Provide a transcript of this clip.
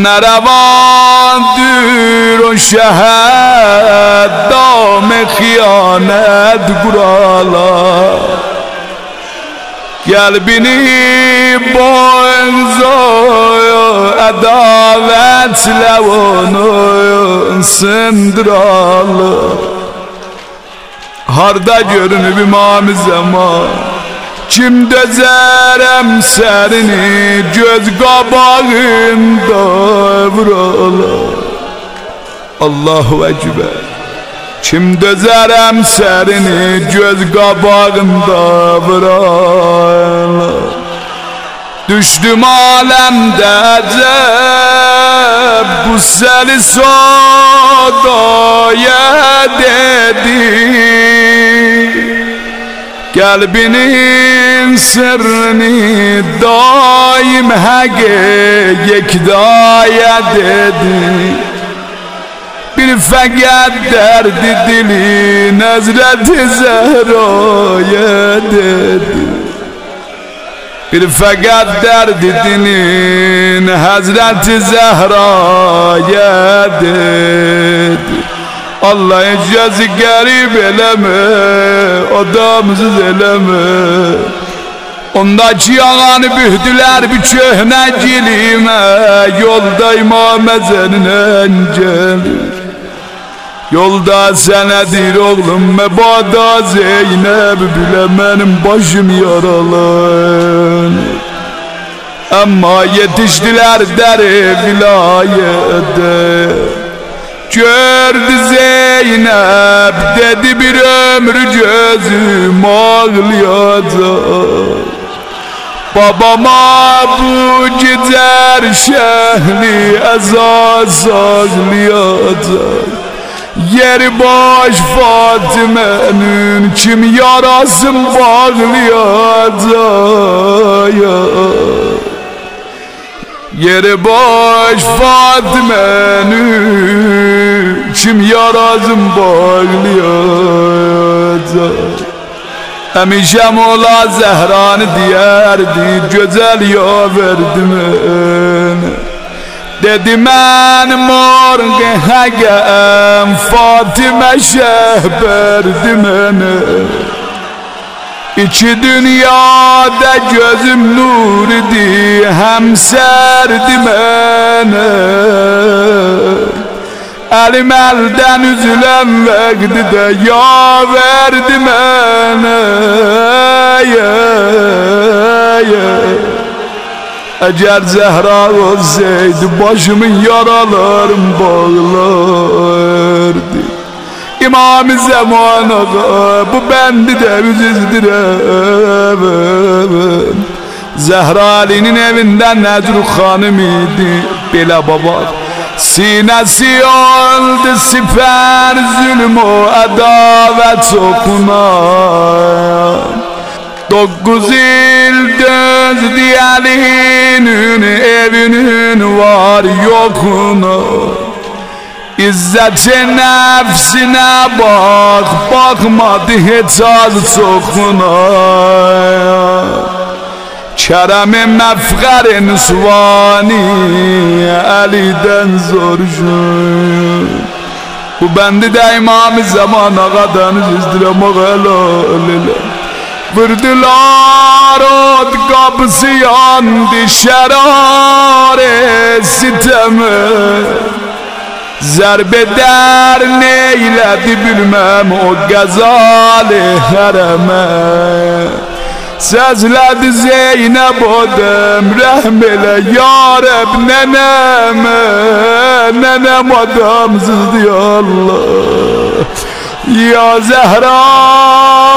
نرواندür o şehir dam-ı hıyanet kuralar Kalbini boğuyor adavetle onu sındıralar Harda görünüp imam-ı zaman Kim dözerem serini göz qabağında vuralar Allahu Ekber Kim dözerem serini göz qabağında vuralar Düşdüm alemde ceb bu seni sodaya dedi Kalbinin sırrını daim hege yekdaya dedi Bir fakat derdi dilin Hazreti Zehra'ya dedi Bir fakat derdi dilin Hazreti Zehra'ya dedi Allah icazı garip eleme Adamsız eleme Ondaki yağanı bühdüler bir köhne cilime Yolda İmam Ezen'in gelir Yolda senedir oğlum mebada Zeynep Bilemenim başım yaralan Ama yetiştiler deri vilayette Gördü Zeynep dedi bir ömrü gözüm ağlayacak Babama bu gider şehli esas ağlayacak Yeri boş Fatime'nin kim yarasın bağlayacak Yeri boş Fatime'nin kim yarasın bağlayacak Hemişe Mola Zehra'nı diyerdi güzel yaverdim Dedim ben morge hegem Fatime şehberdim İki dünyada gözüm nur idi hem serdim Elim elden üzülen vakti ya verdim Eğer Zehra olsaydı başımın yaralarım bağlardı İmam-ı Zaman'a bu bendi de üzüzdürem Zehra Ali'nin evinden Necruh Hanım idi Bela baba Sinesi oldu siper zulüm o adavet okunan 9 yıl dözdü Ali'nin evinin var yokuna İzzet-i nefsine bak bakmadı hiç az çokuna Kerem-i mefkar-i nusvani Ali'den zorşun Bu bendi de İmam-ı Zaman'a kadar izdirem o helal Vurdular od kapısı yandı şerare siteme Zerbeder neyledi bilmem o gazali hareme Sezledi Zeynep odem rahmele yareb neneme Nenem adamsız diyor Allah Ya Zehra